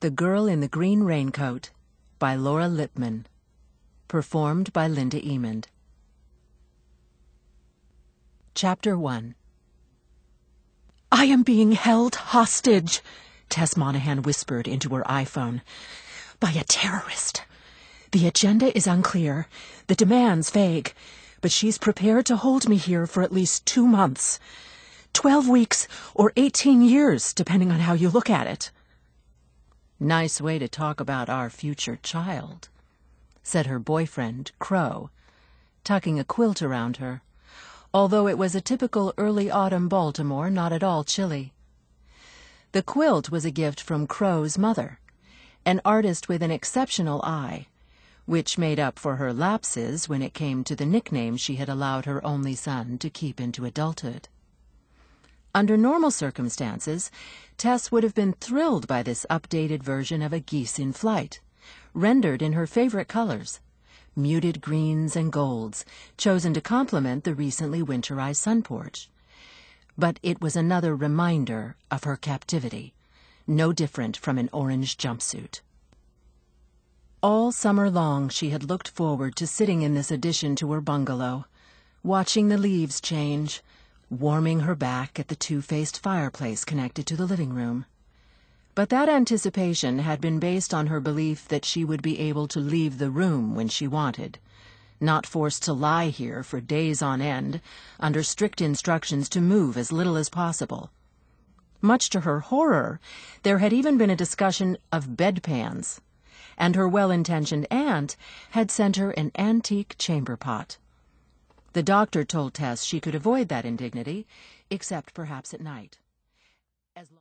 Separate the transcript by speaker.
Speaker 1: The Girl in the Green Raincoat by Laura Lippman. Performed by Linda Emond. Chapter 1. "I am being held hostage," Tess Monahan whispered into her iPhone, "by a terrorist. The agenda is unclear, the demands vague, but she's prepared to hold me here for at least 2 months. 12 weeks or 18 years, depending on how you look at it." "Nice way to talk about our future child," said her boyfriend, Crow, tucking a quilt around her, although it was a typical early autumn Baltimore, not at all chilly. The quilt was a gift from Crow's mother, an artist with an exceptional eye, which made up for her lapses when it came to the nickname she had allowed her only son to keep into adulthood. Under normal circumstances, Tess would have been thrilled by this updated version of A Geese in Flight, rendered in her favorite colors, muted greens and golds, chosen to complement the recently winterized sun porch. But it was another reminder of her captivity, no different from an orange jumpsuit. All summer long she had looked forward to sitting in this addition to her bungalow, watching the leaves change, warming her back at the two-faced fireplace connected to the living room. But that anticipation had been based on her belief that she would be able to leave the room when she wanted, not forced to lie here for days on end, under strict instructions to move as little as possible. Much to her horror, there had even been a discussion of bedpans, and her well-intentioned aunt had sent her an antique chamber pot. The doctor told Tess she could avoid that indignity, except perhaps at night.